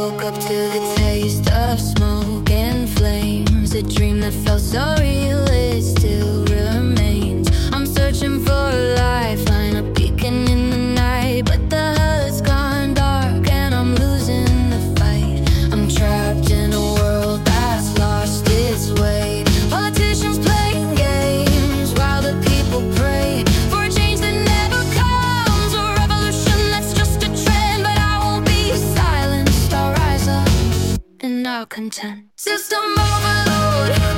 woke up to the taste of smoke and flames. A dream that felt so real, it still remains. I'm searching for a lifeline, a beacon in the night, but the HUD's gone dark and I'm losing the fight. I'm trapped in a world that's lost its way. Politicians playing games while the people pray for a change that never comes, a revolution that's just a trend. But I won't be silenced, I'll rise up and I'll contend. System overload.